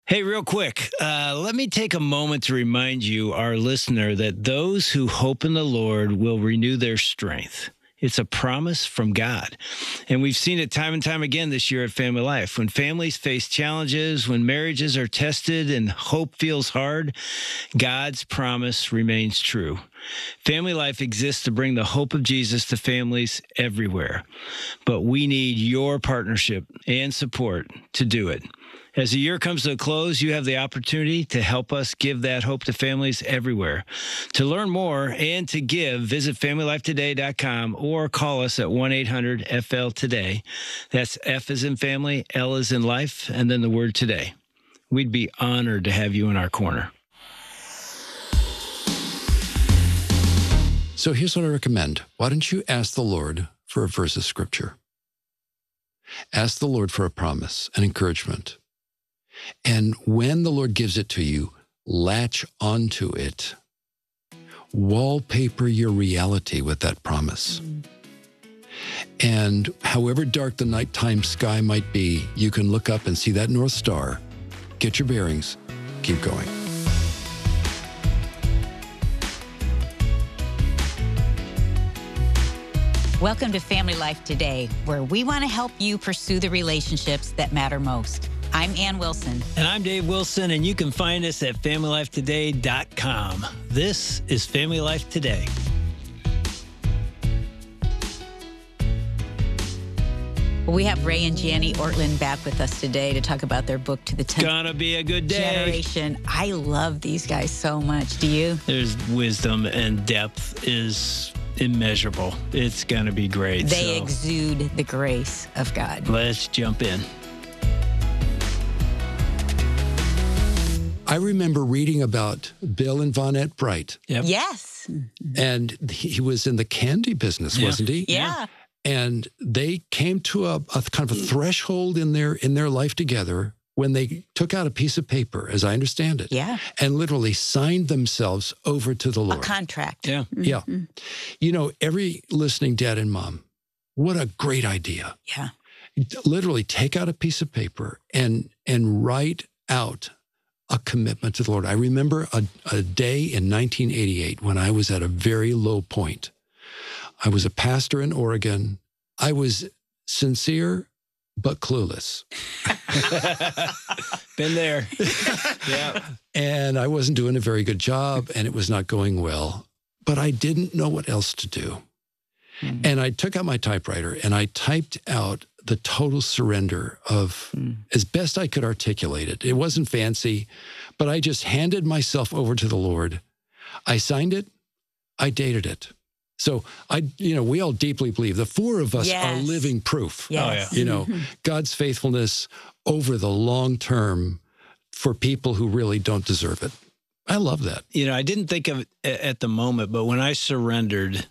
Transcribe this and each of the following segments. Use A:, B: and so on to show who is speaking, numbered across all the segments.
A: Hey, real quick, let me take a moment to remind you, our listener, that those who hope in the Lord will renew their strength. It's a promise from God. And we've seen it time and time again this year at Family Life. When families face challenges, when marriages are tested and hope feels hard, God's promise remains true. Family Life exists to bring the hope of Jesus to families everywhere. But we need your partnership and support to do it. As the year comes to a close, you have the opportunity to help us give that hope to families everywhere. To learn more and to give, visit FamilyLifeToday.com or call us at 1-800-FL-TODAY. That's F as in family, L as in life, and then the word today. We'd be honored to have you in our corner.
B: So here's what I recommend. Why don't you ask the Lord for a verse of Scripture? Ask the Lord for a promise, an encouragement. And when the Lord gives it to you, latch onto it. Wallpaper your reality with that promise. And however dark the nighttime sky might be, you can look up and see that North Star. Get your bearings. Keep going.
C: Welcome to Family Life Today, where we want to help you pursue the relationships that matter most. I'm Ann Wilson.
A: And I'm Dave Wilson, and you can find us at FamilyLifeToday.com. This is Family Life Today.
C: We have Ray and Janie Ortlund back with us today to talk about their book, To the 10th
A: Gonna be a good day.
C: Generation. I love these guys so much. Do you?
A: There's wisdom and depth is immeasurable. It's going to be great.
C: They exude the grace of God.
A: Let's jump in.
B: I remember reading about Bill and Vonette Bright.
A: Yep.
C: Yes.
B: And he was in the candy business, wasn't he?
C: Yeah.
B: And they came to a kind of a threshold in their life together when they took out a piece of paper, as I understand it, and literally signed themselves over to the Lord.
C: A contract.
A: Yeah.
B: Yeah. You know, every listening dad and mom, what a great idea.
C: Yeah.
B: Literally take out a piece of paper and write out a commitment to the Lord. I remember a day in 1988 when I was at a very low point. I was a pastor in Oregon. I was sincere, but clueless.
A: Been there. Yeah.
B: And I wasn't doing a very good job, and it was not going well. But I didn't know what else to do. And I took out my typewriter, and I typed out the total surrender of, as best I could articulate it. It wasn't fancy, but I just handed myself over to the Lord. I signed it. I dated it. So we all deeply believe the four of us are living proof.
C: Yes.
B: You know, God's faithfulness over the long term for people who really don't deserve it. I love that.
A: You know, I didn't think of it at the moment, but when I surrendered,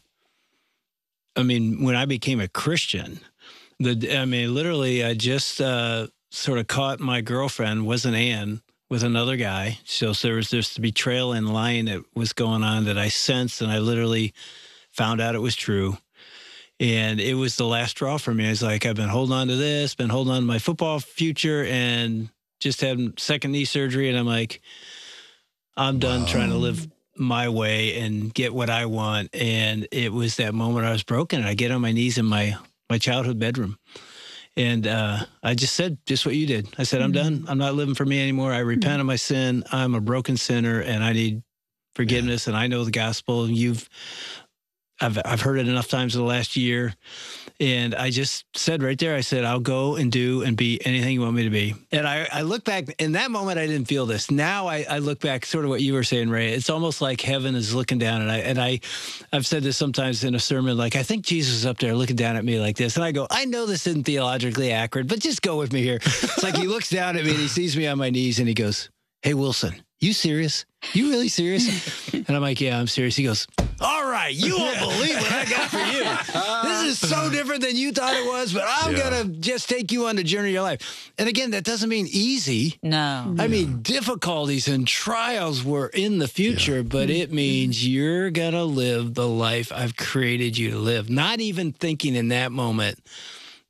A: when I became a Christian, literally I just sort of caught my girlfriend, wasn't Ann, with another guy. So there was this betrayal and lying that was going on that I sensed, and I literally found out it was true. And it was the last straw for me. I was like, I've been holding on to this, been holding on to my football future, and just had second knee surgery. And I'm like, I'm done trying to live my way and get what I want. And it was that moment I was broken. I get on my knees in my childhood bedroom. And I just said just what you did. I said, I'm done. I'm not living for me anymore. I repent of my sin. I'm a broken sinner, and I need forgiveness. And I know the gospel. I've heard it enough times in the last year. And I just said right there, I said, I'll go and do and be anything you want me to be. And I look back, in that moment, I didn't feel this. Now I look back, sort of what you were saying, Ray. It's almost like heaven is looking down. And I've said this sometimes in a sermon, like, I think Jesus is up there looking down at me like this. And I go, I know this isn't theologically accurate, but just go with me here. It's like he looks down at me and he sees me on my knees and he goes, hey, Wilson, you serious? You really serious? And I'm like, yeah, I'm serious. He goes, all right, you won't believe what I got for you. This is so different than you thought it was, but I'm going to just take you on the journey of your life. And again, that doesn't mean easy.
C: No.
A: I mean, difficulties and trials were in the future, but it means you're going to live the life I've created you to live. Not even thinking in that moment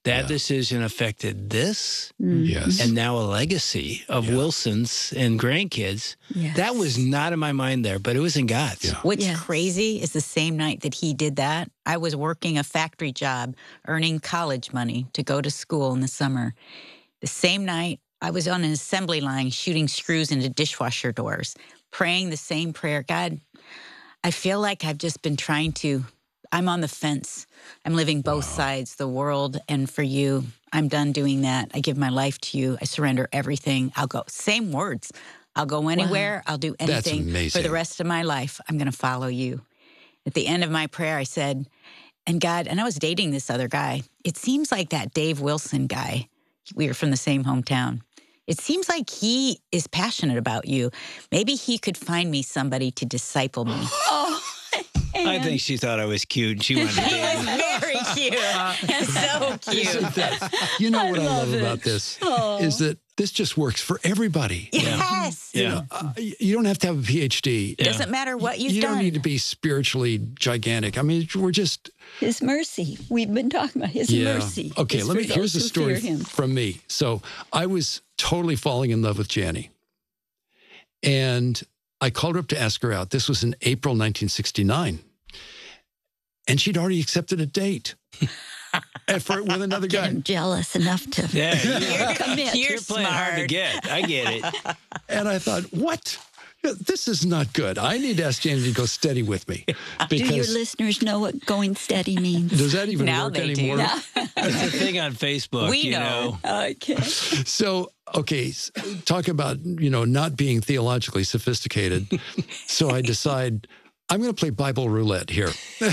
A: That
B: Yeah.
A: decision affected this
B: Yes.
A: and now a legacy of Wilsons and grandkids.
D: Yes.
A: That was not in my mind there, but it was in God's.
B: Yeah.
C: What's
D: Yes.
C: crazy is the same night that he did that, I was working a factory job, earning college money to go to school in the summer. The same night, I was on an assembly line shooting screws into dishwasher doors, praying the same prayer. God, I feel like I've just been I'm on the fence. I'm living both sides, the world and for you. I'm done doing that. I give my life to you. I surrender everything. I'll go. Same words. I'll go anywhere. I'll do
B: That's
C: anything for
B: amazing.
C: the rest of my life. I'm going to follow you. At the end of my prayer, I said, and God, and I was dating this other guy. It seems like that Dave Wilson guy, we were from the same hometown. It seems like he is passionate about you. Maybe he could find me somebody to disciple me.
A: I think she thought I was cute and she wanted to
C: He
A: date
C: was
A: me.
C: very cute. So cute.
B: You know what I love about this is that this just works for everybody.
C: Yes.
A: Yeah.
B: You don't have to have a PhD.
C: Doesn't matter what you've
B: You
C: done.
B: don't need to be spiritually gigantic. I mean, we're just
D: His mercy. We've been talking about His mercy.
B: Okay,
D: is for
B: here's the
D: those who
B: story
D: fear Him.
B: from me. So I was totally falling in love with Janie. And I called her up to ask her out. This was in April 1969. And she'd already accepted a date with another
D: Get
B: guy.
D: him jealous enough to
A: Yeah,
D: commit.
C: You're
A: you're playing hard to
C: smart.
A: get. I get it.
B: And I thought, what? This is not good. I need to ask Janie to go steady with me.
D: Do your
B: Because
D: listeners know what going steady means?
B: does that even
C: Now
B: work
C: they do.
B: anymore?
A: It's a thing on Facebook,
C: We
A: you
C: know.
A: know.
D: Okay.
B: So, okay, talk about, not being theologically sophisticated. So I decide I'm going to play Bible roulette here.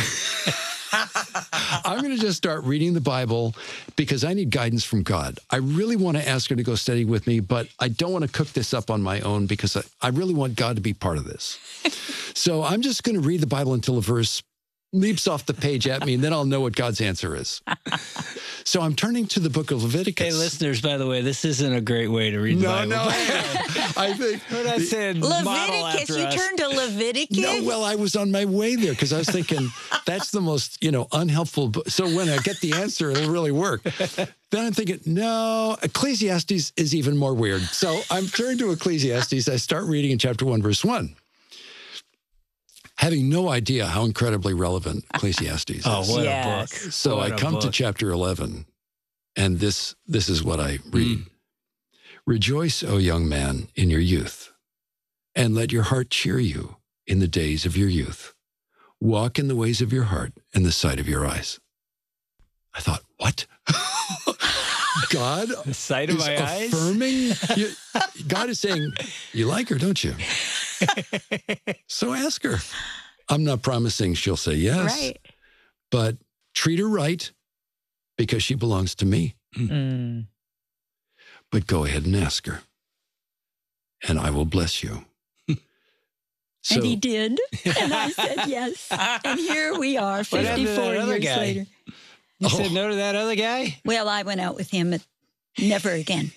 B: I'm going to just start reading the Bible because I need guidance from God. I really want to ask her to go study with me, but I don't want to cook this up on my own because I really want God to be part of this. So I'm just going to read the Bible until a verse leaps off the page at me, and then I'll know what God's answer is. So I'm turning to the book of Leviticus.
A: Hey, listeners, by the way, this isn't a great way to read the Bible.
B: I think.
A: But I said model
C: Leviticus.
A: after
C: You
A: us.
C: turned to Leviticus?
B: No, well, I was on my way there because I was thinking that's the most, unhelpful. So when I get the answer, it'll really work. Then I'm thinking, no, Ecclesiastes is even more weird. So I'm turned to Ecclesiastes. I start reading in chapter 1, verse 1. Having no idea how incredibly relevant Ecclesiastes is.
A: Oh, what
C: Yes.
A: a book.
B: So
A: What
B: I
A: a
B: come to
A: book.
B: chapter 11, and this is what I read. Rejoice, O young man, in your youth, and let your heart cheer you in the days of your youth. Walk in the ways of your heart and the sight of your eyes. I thought, what? God
A: The sight of
B: is
A: my eyes?
B: affirming? God is saying, you like her, don't you? So ask her. I'm not promising she'll say yes,
C: Right.
B: but treat her right because she belongs to me.
C: Mm.
B: But go ahead and ask her, and I will bless you. So,
D: And he did. And I said yes. And here we are,
A: What happened to
D: 54
A: that other
D: years
A: guy?
D: later.
A: You said no to that other guy?
D: Well, I went out with him never again.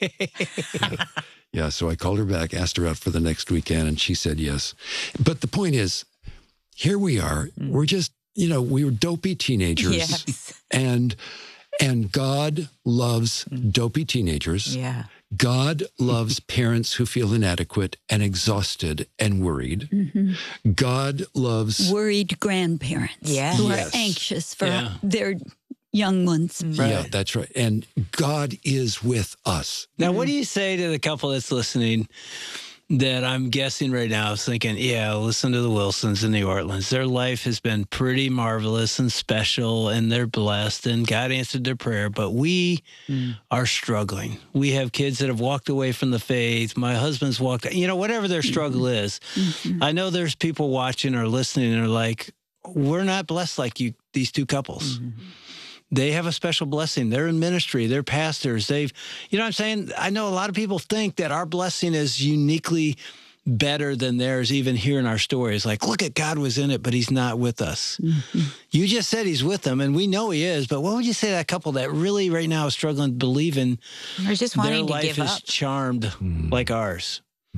B: yeah, so I called her back, asked her out for the next weekend, and she said yes. But the point is, here we are. We're just, we were dopey teenagers.
C: Yes.
B: And God loves dopey teenagers.
C: Yeah.
B: God loves parents who feel inadequate and exhausted and worried. God loves
D: Worried grandparents
C: Yeah.
D: who
B: Yes.
D: are anxious for
A: Yeah.
D: their young ones.
B: Yeah, that's right. And God is with us.
A: Now, what do you say to the couple that's listening that I'm guessing right now is thinking, yeah, listen to the Wilsons in the Ortlands. Their life has been pretty marvelous and special, and they're blessed, and God answered their prayer, but we are struggling. We have kids that have walked away from the faith. My husband's walked, whatever their struggle is. I know there's people watching or listening and are like, we're not blessed like these two couples. They have a special blessing. They're in ministry. They're pastors. You know what I'm saying? I know a lot of people think that our blessing is uniquely better than theirs, even hearing our stories. Like, look at God was in it, but he's not with us. You just said he's with them, and we know he is, but what would you say to that couple that really right now is struggling to believe in
C: Or just
A: their
C: wanting to
A: life
C: give
A: is
C: up?
A: charmed like ours?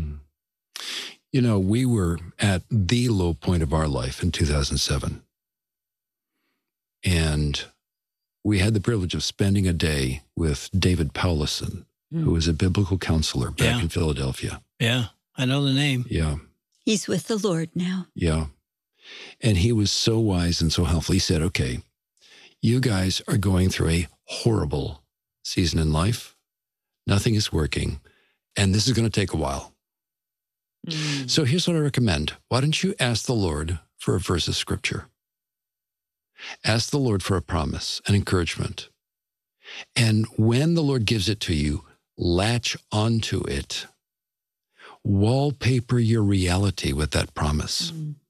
B: We were at the low point of our life in 2007. And we had the privilege of spending a day with David Paulison, who was a biblical counselor back in Philadelphia.
A: Yeah, I know the name.
B: Yeah.
D: He's with the Lord now.
B: Yeah. And he was so wise and so helpful. He said, okay, you guys are going through a horrible season in life. Nothing is working. And this is going to take a while. So here's what I recommend. Why don't you ask the Lord for a verse of scripture? Ask the Lord for a promise, an encouragement. And when the Lord gives it to you, latch onto it. Wallpaper your reality with that promise.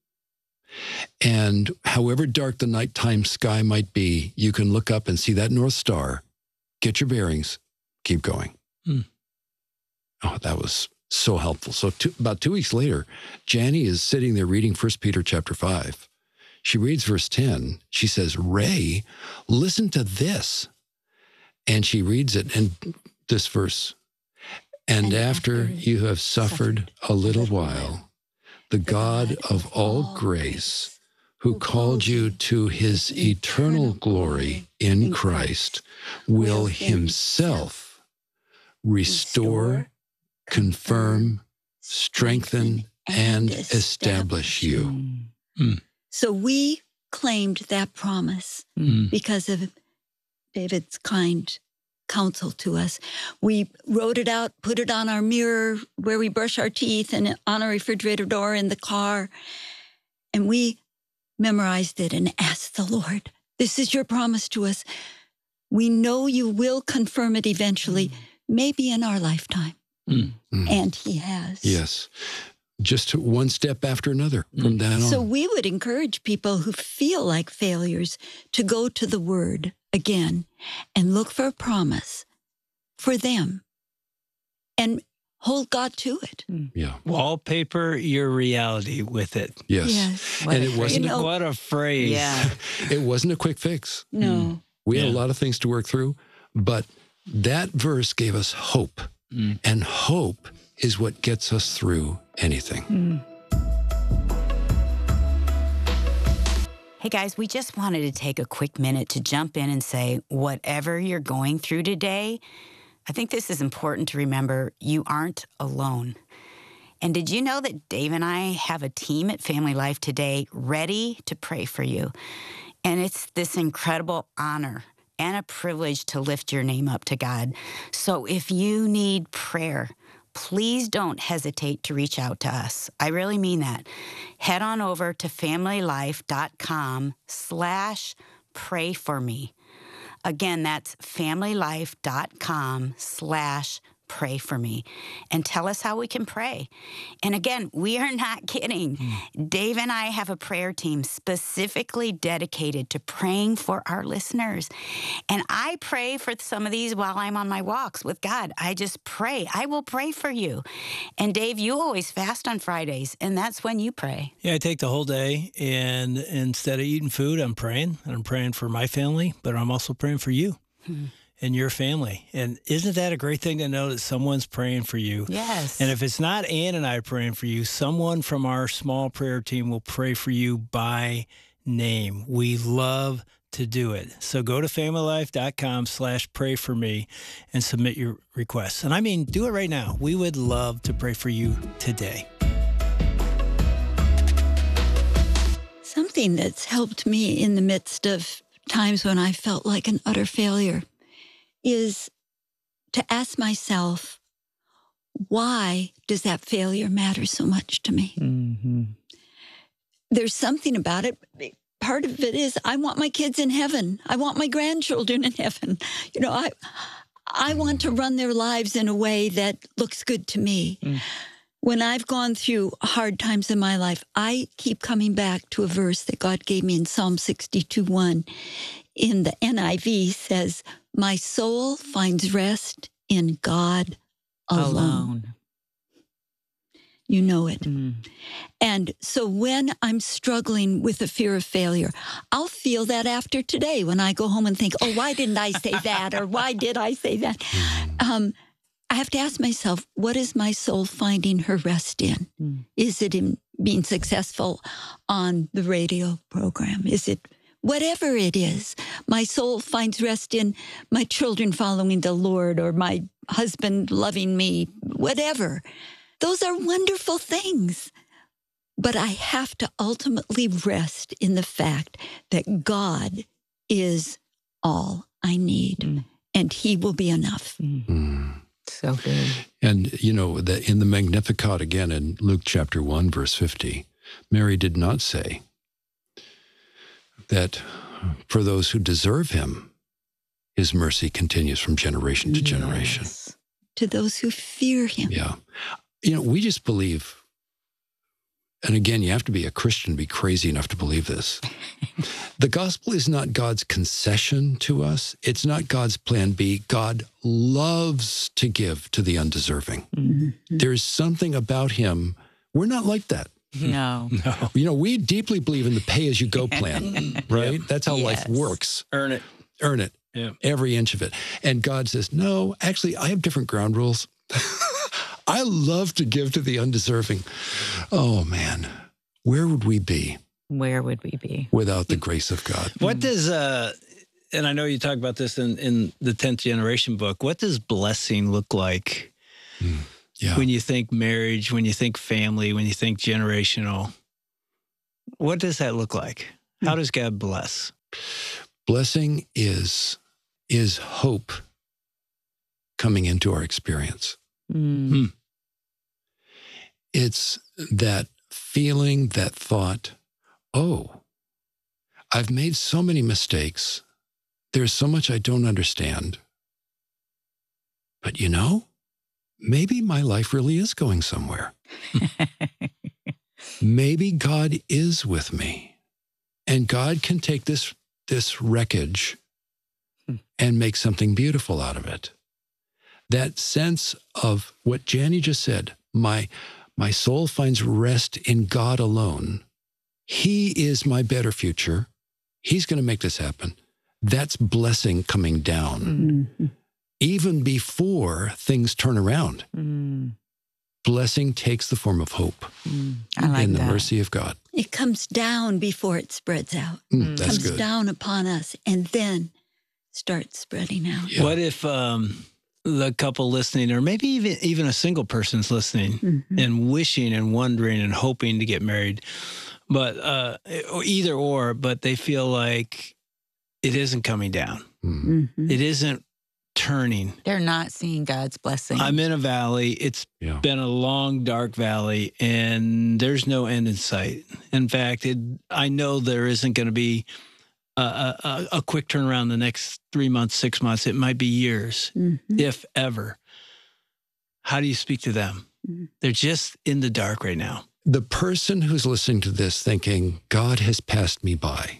B: And however dark the nighttime sky might be, you can look up and see that North Star, get your bearings, keep going. Oh, that was so helpful. So about 2 weeks later, Janie is sitting there reading 1 Peter chapter 5. She reads verse 10. She says, Ray, listen to this. And she reads it in this verse. And after you have suffered a little while, the God of all grace, who called you to his eternal glory in Christ, will himself restore, confirm, strengthen, and establish you.
D: So we claimed that promise because of David's kind counsel to us. We wrote it out, put it on our mirror where we brush our teeth and on our refrigerator door in the car. And we memorized it and asked the Lord, this is your promise to us. We know you will confirm it eventually, maybe in our lifetime. And he has.
B: Yes. Just one step after another from that on.
D: So we would encourage people who feel like failures to go to the Word again and look for a promise for them and hold God to it.
B: Yeah.
A: Wallpaper your reality with it.
B: Yes.
C: What
B: And
C: a
B: it wasn't,
A: What a phrase.
C: Yeah.
B: it wasn't a quick fix.
D: No.
B: We had a lot of things to work through, but that verse gave us hope. And hope is what gets us through anything.
C: Hey guys, we just wanted to take a quick minute to jump in and say, whatever you're going through today, I think this is important to remember, you aren't alone. And did you know that Dave and I have a team at Family Life today ready to pray for you? And it's this incredible honor and a privilege to lift your name up to God. So if you need prayer, please don't hesitate to reach out to us. I really mean that. Head on over to familylife.com/pray for me. Again, that's familylife.com/pray for me. And tell us how we can pray. And again, we are not kidding. Dave and I have a prayer team specifically dedicated to praying for our listeners. And I pray for some of these while I'm on my walks with God. I just pray. I will pray for you. And Dave, you always fast on Fridays, and that's when you pray.
A: Yeah, I take the whole day, and instead of eating food, I'm praying. And I'm praying for my family, but I'm also praying for you. And your family. And isn't that a great thing to know that someone's praying for you?
C: Yes.
A: And if it's not Ann and I praying for you, someone from our small prayer team will pray for you by name. We love to do it. So go to familylife.com/pray for me and submit your requests. And I mean, do it right now. We would love to pray for you today.
D: Something that's helped me in the midst of times when I felt like an utter failure is to ask myself, why does that failure matter so much to me? There's something about it. Part of it is I want my kids in heaven. I want my grandchildren in heaven. You know, I want to run their lives in a way that looks good to me. When I've gone through hard times in my life, I keep coming back to a verse that God gave me in Psalm 62:1. In the NIV says, my soul finds rest in God alone. You know it. And so when I'm struggling with a fear of failure, I'll feel that after today when I go home and think, oh, why didn't I say that? Or why did I say that? I have to ask myself, what is my soul finding her rest in? Is it in being successful on the radio program? Is it whatever it is. My soul finds rest in my children following the Lord, or my husband loving me, whatever. Those are wonderful things. But I have to ultimately rest in the fact that God is all I need, and he will be enough.
C: So good.
B: And, in the Magnificat, again, in Luke chapter 1, verse 50, Mary did not say that for those who deserve him, his mercy continues from generation to generation.
C: Yes.
D: To those who fear him.
B: Yeah. We just believe, and again, you have to be a Christian to be crazy enough to believe this. The gospel is not God's concession to us. It's not God's plan B. God loves to give to the undeserving. There's something about him. We're not like that.
C: No.
B: We deeply believe in the pay-as-you-go plan, right? That's how life works.
A: Earn it.
B: Earn it.
A: Yeah.
B: Every inch of it. And God says, no, actually, I have different ground rules. I love to give to the undeserving. Oh, man. Where would we be?
C: Where would we be?
B: Without the grace of God.
A: What does, and I know you talk about this in the 10th Generation book, what does blessing look like when you think marriage, when you think family, when you think generational? What does that look like? How does God bless?
B: Blessing is hope coming into our experience. It's that feeling, that thought, oh, I've made so many mistakes. There's so much I don't understand. But maybe my life really is going somewhere. Maybe God is with me. And God can take this wreckage and make something beautiful out of it. That sense of what Janie just said, my soul finds rest in God alone. He is my better future. He's going to make this happen. That's blessing coming down. Even before things turn around. Blessing takes the form of hope
C: I like
B: in the
C: that.
B: mercy of God.
D: It comes down before it spreads out.
B: That's
D: Comes
B: good.
D: down upon us and then starts spreading out.
B: Yeah.
A: What if the couple listening, or maybe even a single person's listening and wishing and wondering and hoping to get married, but either or, but they feel like it isn't coming down. It isn't turning.
C: They're not seeing God's blessing.
A: I'm in a valley. It's been a long, dark valley, and there's no end in sight. In fact, I know there isn't going to be a quick turnaround the next 3 months, 6 months. It might be years, if ever. How do you speak to them? They're just in the dark right now.
B: The person who's listening to this thinking, God has passed me by.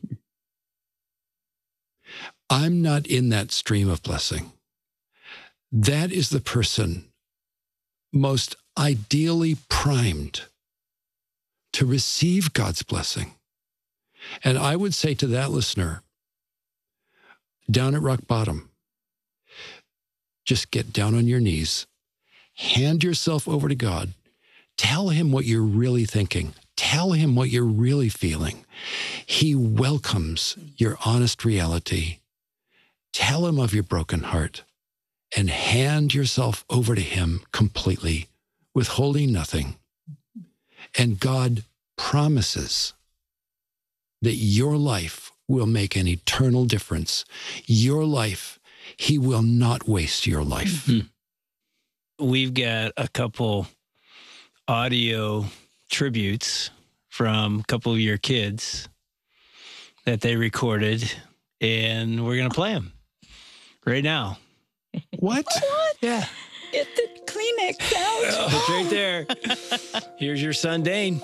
B: I'm not in that stream of blessing. That is the person most ideally primed to receive God's blessing. And I would say to that listener, down at rock bottom, just get down on your knees, hand yourself over to God, tell him what you're really thinking, tell him what you're really feeling. He welcomes your honest reality. Tell him of your broken heart and hand yourself over to him completely, withholding nothing. And God promises that your life will make an eternal difference. Your life, he will not waste your life.
A: We've got a couple audio tributes from a couple of your kids that they recorded, and we're going to play them right now.
B: What?
A: Yeah.
D: Get the Kleenex out.
A: It's right there. Here's your son, Dane.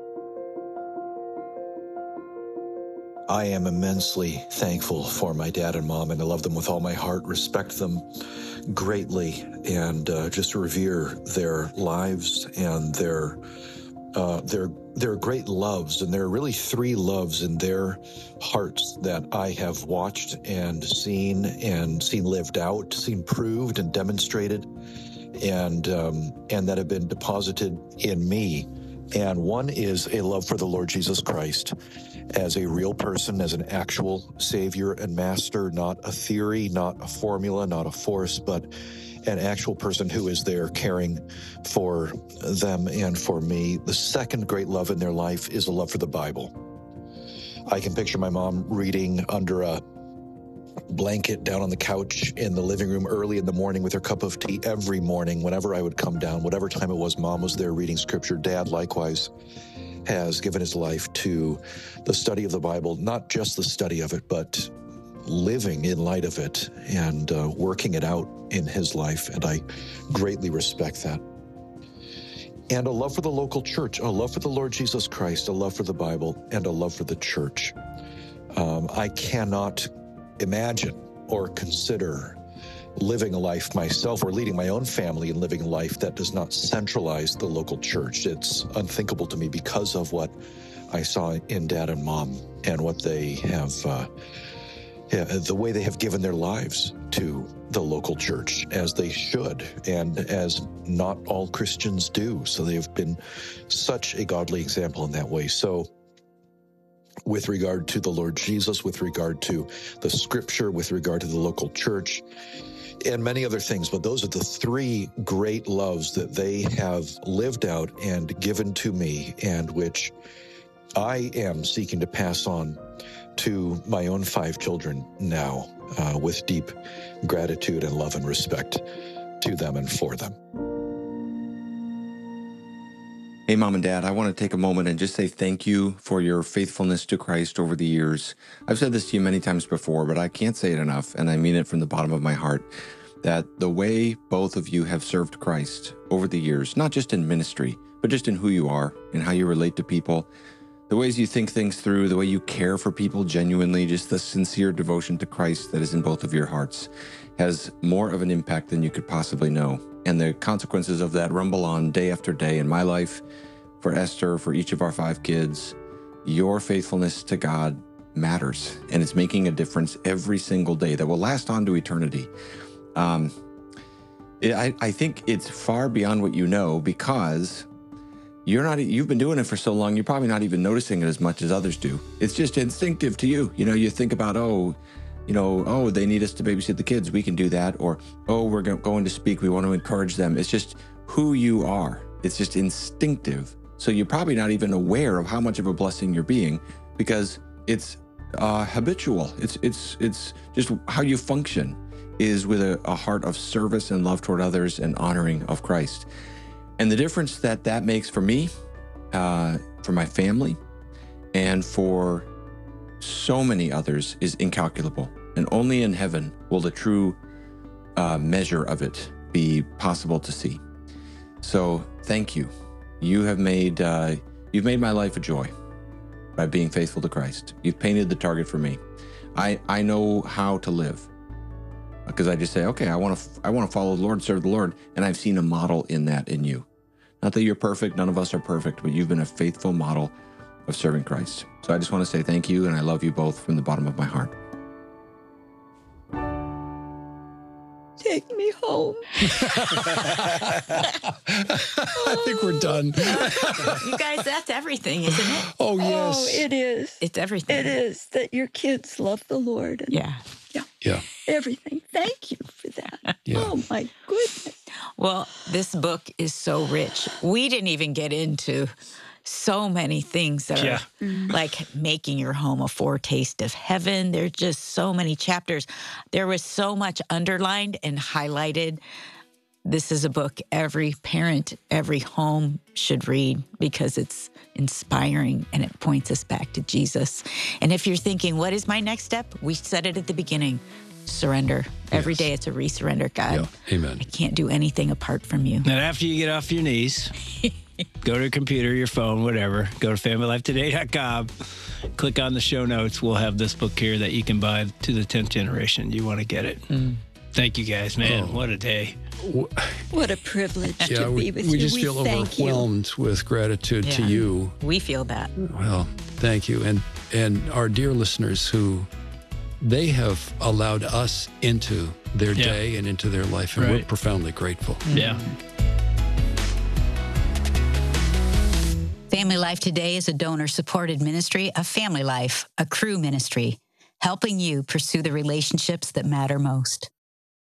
E: I am immensely thankful for my dad and mom, and I love them with all my heart, respect them greatly, and just revere their lives and their great loves. And there are really three loves in their hearts that I have watched and seen lived out, seen proved and demonstrated, and that have been deposited in me. And one is a love for the Lord Jesus Christ. as a real person, as an actual Savior and Master, not a theory, not a formula, not a force, but an actual person who is there caring for them and for me. The second great love in their life is a love for the Bible. I can picture my mom reading under a blanket down on the couch in the living room early in the morning with her cup of tea every morning. Whenever I would come down, whatever time it was, Mom was there reading scripture. Dad likewise has given his life to the study of the Bible, not just the study of it, but living in light of it and working it out in his life. And I greatly respect that. And a love for the local church, a love for the Lord Jesus Christ, a love for the Bible, and a love for the church. I cannot imagine or consider living a life myself or leading my own family and living a life that does not centralize the local church. It's unthinkable to me because of what I saw in Dad and Mom and what they have, the way they have given their lives to the local church, as they should, and as not all Christians do. So they have been such a godly example in that way. So with regard to the Lord Jesus, with regard to the scripture, with regard to the local church, and many other things, but those are the three great loves that they have lived out and given to me, and which I am seeking to pass on to my own 5 children now, with deep gratitude and love and respect to them and for them.
F: Hey, Mom and Dad, I want to take a moment and just say thank you for your faithfulness to Christ over the years. I've said this to you many times before, but I can't say it enough, and I mean it from the bottom of my heart, that the way both of you have served Christ over the years, not just in ministry, but just in who you are and how you relate to people, the ways you think things through, the way you care for people genuinely, just the sincere devotion to Christ that is in both of your hearts, has more of an impact than you could possibly know. And the consequences of that rumble on day after day in my life, for Esther, for each of our 5 kids. Your faithfulness to God matters, and it's making a difference every single day that will last on to eternity. I think it's far beyond what you know, because you've been doing it for so long, you're probably not even noticing it as much as others do. It's just instinctive to you. You know, you think about, they need us to babysit the kids, we can do that. Or, we're going to speak, we want to encourage them. It's just who you are. It's just instinctive. So you're probably not even aware of how much of a blessing you're being, because it's habitual. It's just how you function is with a heart of service and love toward others and honoring of Christ. And the difference that makes for me, for my family, and for so many others is incalculable. And only in heaven will the true measure of it be possible to see. So thank you. You've made my life a joy by being faithful to Christ. You've painted the target for me. I know how to live, because I just say, okay, I want to follow the Lord, serve the Lord, and I've seen a model in that in you. Not that you're perfect, none of us are perfect, but you've been a faithful model of serving Christ. So I just want to say thank you, and I love you both from the bottom of my heart.
D: Take me home.
B: I think we're done.
C: You guys, that's everything, isn't it?
B: Oh, yes.
D: Oh, it is.
C: It's everything.
D: It is that your kids love the Lord. And
C: Yeah.
D: everything. Thank you for that.
B: Yeah.
D: Oh, my goodness.
C: Well, this book is so rich. We didn't even get into so many things that are like making your home a foretaste of heaven. There's just so many chapters. There was so much underlined and highlighted. This is a book every parent, every home should read, because it's inspiring and it points us back to Jesus. And if you're thinking, what is my next step? We said it at the beginning. Surrender. Every day it's a re-surrender. God,
B: Amen.
C: I can't do anything apart from you.
A: And after you get off your knees, go to your computer, your phone, whatever. Go to familylifetoday.com. Click on the show notes. We'll have this book here that you can buy to the 10th generation. You want to get it. Thank you, guys. Man, what a day.
D: What a privilege to be with you.
B: We just feel overwhelmed with gratitude to you.
C: We feel that.
B: Well, thank you. And our dear listeners who they have allowed us into their day and into their life, and we're profoundly grateful.
A: Yeah.
C: Family Life Today is a donor-supported ministry of Family Life, a Cru ministry, helping you pursue the relationships that matter most.